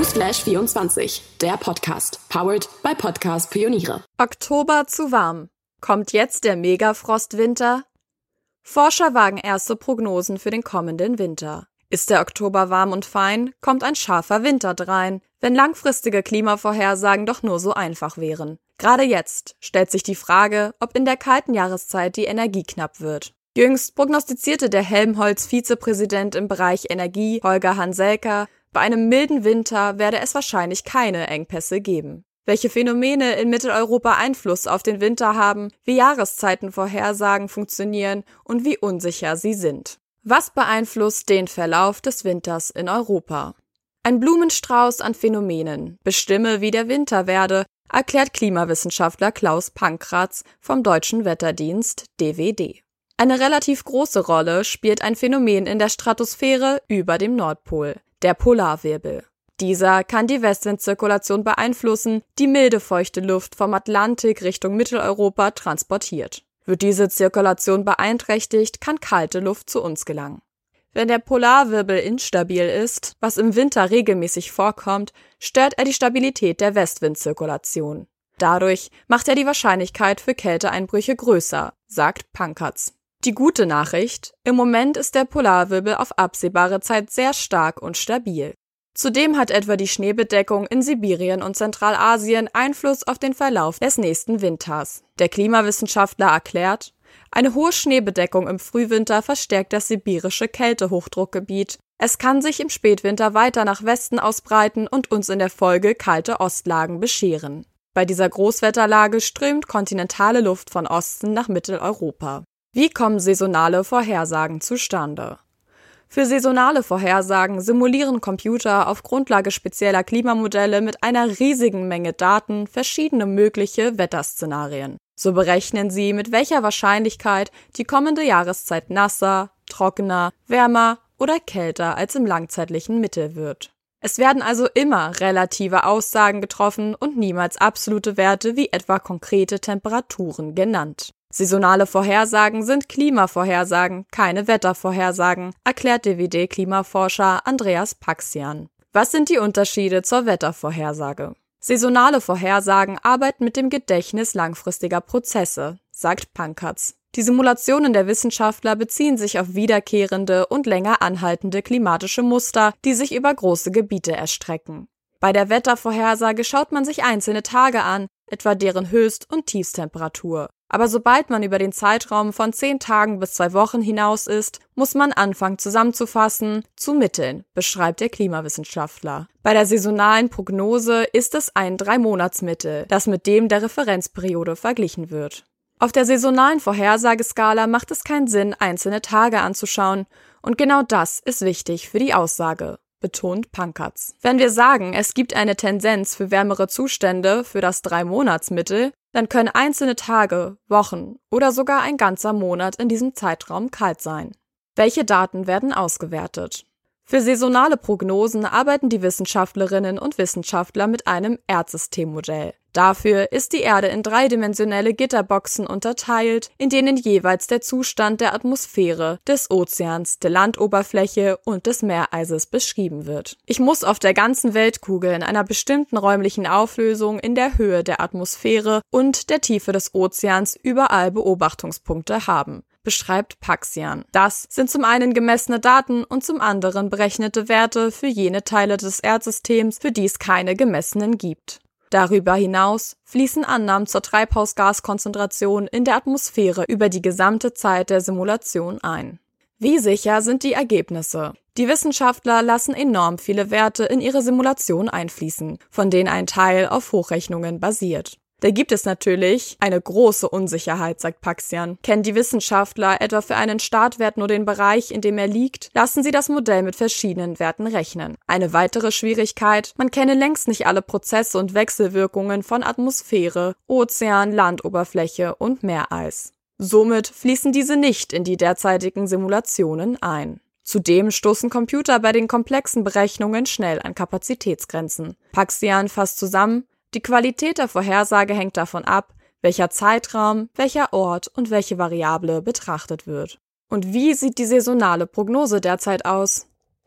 Newsflash24, der Podcast, powered by Podcast Pioniere. Oktober zu warm. Kommt jetzt der Megafrostwinter? Forscher wagen erste Prognosen für den kommenden Winter. Ist der Oktober warm und fein, kommt ein scharfer Winter drein, wenn langfristige Klimavorhersagen doch nur so einfach wären. Gerade jetzt stellt sich die Frage, ob in der kalten Jahreszeit die Energie knapp wird. Jüngst prognostizierte der Helmholtz-Vizepräsident im Bereich Energie, Holger Hanselka, bei einem milden Winter werde es wahrscheinlich keine Engpässe geben. Welche Phänomene in Mitteleuropa Einfluss auf den Winter haben, wie Jahreszeitenvorhersagen funktionieren und wie unsicher sie sind. Was beeinflusst den Verlauf des Winters in Europa? Ein Blumenstrauß an Phänomenen bestimme, wie der Winter werde, erklärt Klimawissenschaftler Klaus Pankratz vom Deutschen Wetterdienst DWD. Eine relativ große Rolle spielt ein Phänomen in der Stratosphäre über dem Nordpol, der Polarwirbel. Dieser kann die Westwindzirkulation beeinflussen, die milde feuchte Luft vom Atlantik Richtung Mitteleuropa transportiert. Wird diese Zirkulation beeinträchtigt, kann kalte Luft zu uns gelangen. Wenn der Polarwirbel instabil ist, was im Winter regelmäßig vorkommt, stört er die Stabilität der Westwindzirkulation. Dadurch macht er die Wahrscheinlichkeit für Kälteeinbrüche größer, sagt Pankratz. Die gute Nachricht: Im Moment ist der Polarwirbel auf absehbare Zeit sehr stark und stabil. Zudem hat etwa die Schneebedeckung in Sibirien und Zentralasien Einfluss auf den Verlauf des nächsten Winters. Der Klimawissenschaftler erklärt, eine hohe Schneebedeckung im Frühwinter verstärkt das sibirische Kältehochdruckgebiet. Es kann sich im Spätwinter weiter nach Westen ausbreiten und uns in der Folge kalte Ostlagen bescheren. Bei dieser Großwetterlage strömt kontinentale Luft von Osten nach Mitteleuropa. Wie kommen saisonale Vorhersagen zustande? Für saisonale Vorhersagen simulieren Computer auf Grundlage spezieller Klimamodelle mit einer riesigen Menge Daten verschiedene mögliche Wetterszenarien. So berechnen sie, mit welcher Wahrscheinlichkeit die kommende Jahreszeit nasser, trockener, wärmer oder kälter als im langzeitlichen Mittel wird. Es werden also immer relative Aussagen getroffen und niemals absolute Werte wie etwa konkrete Temperaturen genannt. Saisonale Vorhersagen sind Klimavorhersagen, keine Wettervorhersagen, erklärt DWD-Klimaforscher Andreas Paxian. Was sind die Unterschiede zur Wettervorhersage? Saisonale Vorhersagen arbeiten mit dem Gedächtnis langfristiger Prozesse, sagt Pankratz. Die Simulationen der Wissenschaftler beziehen sich auf wiederkehrende und länger anhaltende klimatische Muster, die sich über große Gebiete erstrecken. Bei der Wettervorhersage schaut man sich einzelne Tage an, etwa deren Höchst- und Tiefstemperatur. Aber sobald man über den Zeitraum von 10 Tagen bis 2 Wochen hinaus ist, muss man anfangen zusammenzufassen, zu mitteln, beschreibt der Klimawissenschaftler. Bei der saisonalen Prognose ist es ein 3-Monatsmittel, das mit dem der Referenzperiode verglichen wird. Auf der saisonalen Vorhersageskala macht es keinen Sinn, einzelne Tage anzuschauen, und genau das ist wichtig für die Aussage, betont Pankratz. Wenn wir sagen, es gibt eine Tendenz für wärmere Zustände für das 3-Monatsmittel, dann können einzelne Tage, Wochen oder sogar ein ganzer Monat in diesem Zeitraum kalt sein. Welche Daten werden ausgewertet? Für saisonale Prognosen arbeiten die Wissenschaftlerinnen und Wissenschaftler mit einem Erdsystemmodell. Dafür ist die Erde in 3-dimensionelle Gitterboxen unterteilt, in denen jeweils der Zustand der Atmosphäre, des Ozeans, der Landoberfläche und des Meereises beschrieben wird. Ich muss auf der ganzen Weltkugel in einer bestimmten räumlichen Auflösung in der Höhe der Atmosphäre und der Tiefe des Ozeans überall Beobachtungspunkte haben, beschreibt Paxian. Das sind zum einen gemessene Daten und zum anderen berechnete Werte für jene Teile des Erdsystems, für die es keine gemessenen gibt. Darüber hinaus fließen Annahmen zur Treibhausgaskonzentration in der Atmosphäre über die gesamte Zeit der Simulation ein. Wie sicher sind die Ergebnisse? Die Wissenschaftler lassen enorm viele Werte in ihre Simulation einfließen, von denen ein Teil auf Hochrechnungen basiert. Da gibt es natürlich eine große Unsicherheit, sagt Paxian. Kennen die Wissenschaftler etwa für einen Startwert nur den Bereich, in dem er liegt, lassen sie das Modell mit verschiedenen Werten rechnen. Eine weitere Schwierigkeit: Man kenne längst nicht alle Prozesse und Wechselwirkungen von Atmosphäre, Ozean, Landoberfläche und Meereis. Somit fließen diese nicht in die derzeitigen Simulationen ein. Zudem stoßen Computer bei den komplexen Berechnungen schnell an Kapazitätsgrenzen. Paxian fasst zusammen: Die Qualität der Vorhersage hängt davon ab, welcher Zeitraum, welcher Ort und welche Variable betrachtet wird. Und wie sieht die saisonale Prognose derzeit aus?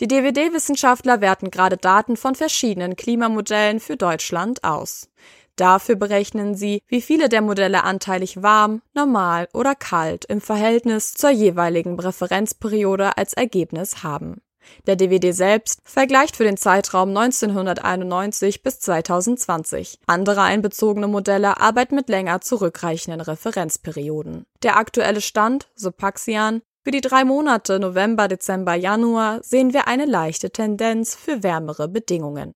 Die DWD-Wissenschaftler werten gerade Daten von verschiedenen Klimamodellen für Deutschland aus. Dafür berechnen sie, wie viele der Modelle anteilig warm, normal oder kalt im Verhältnis zur jeweiligen Referenzperiode als Ergebnis haben. Der DWD selbst vergleicht für den Zeitraum 1991 bis 2020. Andere einbezogene Modelle arbeiten mit länger zurückreichenden Referenzperioden. Der aktuelle Stand, so Paxian: Für die 3 Monate November, Dezember, Januar sehen wir eine leichte Tendenz für wärmere Bedingungen.